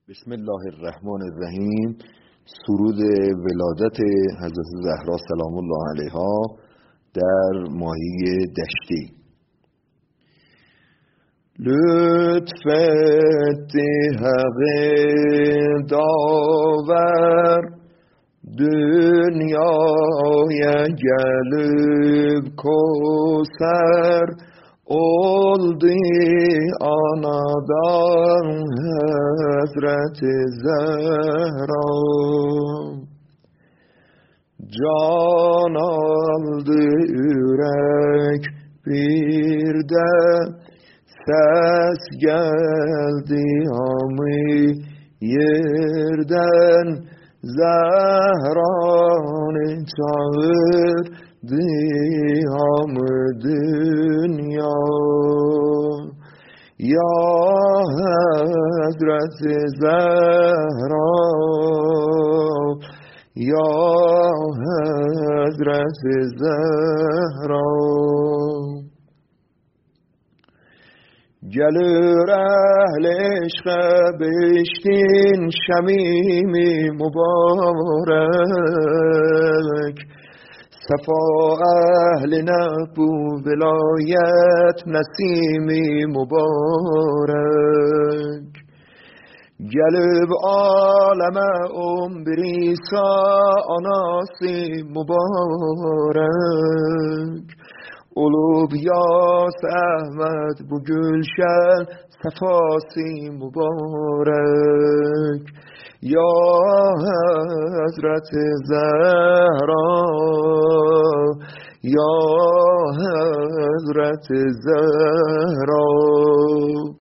بسم الله الرحمن الرحیم. سرود ولادت حضرت زهرا سلام الله علیها در ماهی دشتی. لطفت حق داور dünyaya gelip koser oldu anadan Hazreti Zehra. Can aldı yürek bir de ses geldi hamı yerden. Zehra'nı çağırdı hamı dünya. Ya Hazreti Zehra, Ya Hazreti Zehra. Gelir ehl-i eşke beştin şemimi mübarek. Sefa ehline bu vilayet nesimi mübarek. Gelip aleme bir İsa anası mübarek. Olub Yas Ahmet bu gülşen sefası mübarek. Ya Hazreti Zehra, Ya Hazreti Zehra.